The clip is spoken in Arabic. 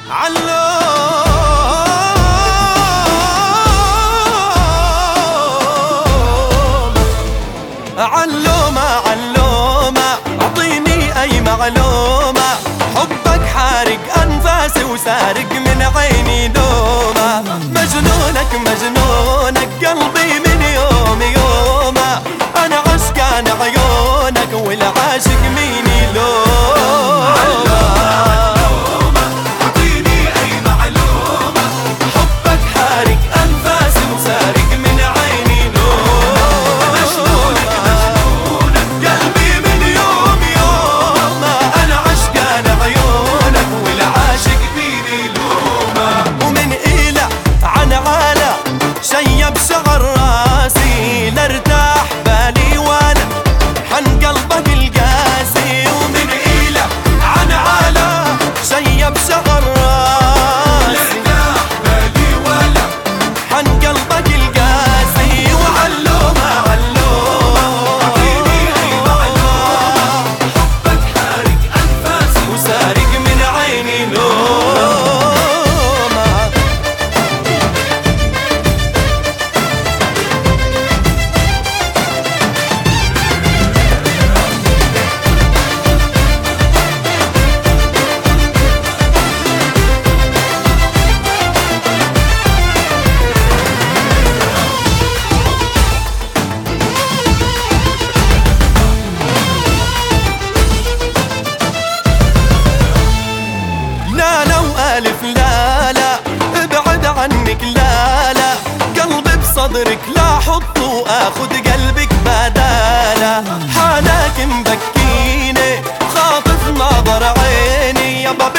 علومة اعطيني اي معلومة، حبك حارق انفاسي وسارق من عيني نومة. مجنونك قلبي من يوم يومه، انا عشقان عيونك والعاشق مين يلومه. شيب شعر راسي لارتاح بالي وانا حن قلبك القاسي، ومن إيله عن عالة شيب شعر راسي لارتاح بالي وانا حن قلبك القاسي. وعلومة اعطيني اي معلومة، حبك حارق انفاسي وسارق من عيني نوم. ألف لا لا ابعد عنك لا لا، قلبي بصدرك لا حط واخد قلبك بداله. حالك مبكيني خاطف نظر عيني يابا